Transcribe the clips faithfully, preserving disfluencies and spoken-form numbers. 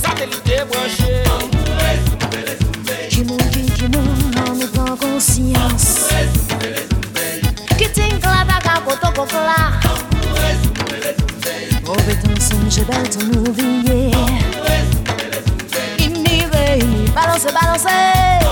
satellites débranchés. Qui moun, qui, qui moun, on nous prend conscience. Qui t'inque la daga, koto kokla. Mauvais temps, songe, belle ton nouvier. Immigré, balancer, balancer.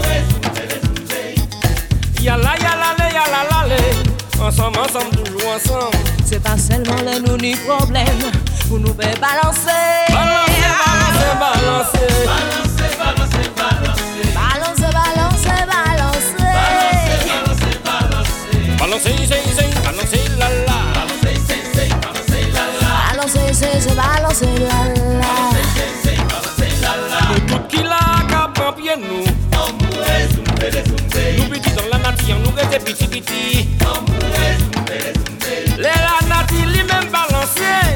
Yalla, yalla, le, yalla, la, le. Ensemble, ensemble, toujours ensemble. C'est pas seulement le nous ni problème. Pour nous faire balancer. Balancer, balancer, balancer. Balancer, balancer, balancer. Balancer, balancer, balancer. Balancer, c'est, c'est, balancer, la, la. Balancer, c'est, c'est, balancer, la, la. Balancer, c'est, c'est, balancer, la, la. Balancer, c'est, c'est, balancer, la, la. Nous tout qui la cap en pied nous. Nous petits dans la nature, nous restons petits petits. Les la nature lui-même balancés.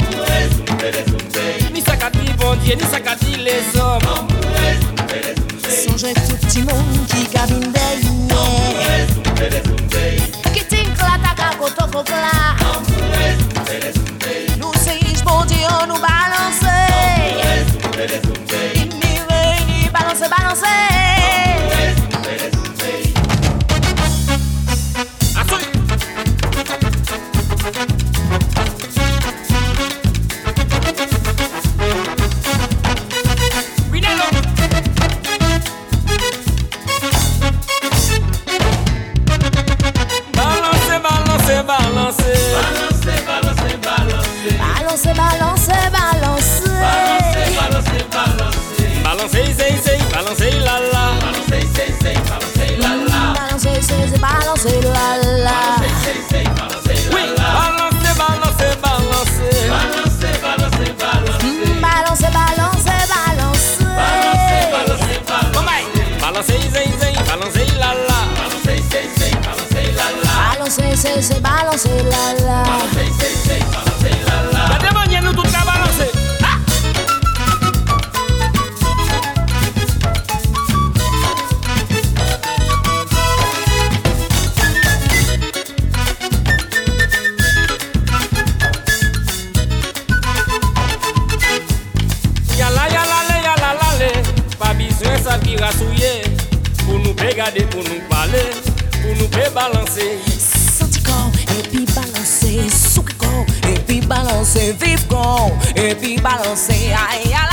Ni ça qu'a dit bon Dieu, ni ça qu'a dit les hommes. Songez tout petit monde qui cabine derrière. Qui t'inque la daga, koto kokla. Nous c'est bon Dieu, nous balancer. Immigré, ni balancer, balancer. Balancer, balancer, balancer. Balancer, balancer. Balancer, c'est, c'est, balancer, la, la. Balancer, c'est, c'est, balancer, la, la. Balancer, c'est, c'est, balancer, la, la. Balancer, c'est, c'est, balancer, la, Oui, la. balancer, balancer, balancer. Balancer, balancer, balancer. Balancer, balancer, balancer. Balancer, balancer, balancer. Balancer, c'est, c'est, balancer, la, la. Balancer, c'est, c'est, balancer, la, la. Balancer, c'est, c'est, balancer, la, la. Balancer, c'est, c'est, balancer, la, la. La demande nous tout qu'à balancer. Ah! Yalla, yalla, le, yalla, la, le. Pas besoin ça qui rassouiller. Pour nous regarder, pour nous parler, pour nous faire balancer. Senti corps, et puis balancer. Souki corps, et puis balancer. Vive corps, et puis balancer. Aïe, aïe.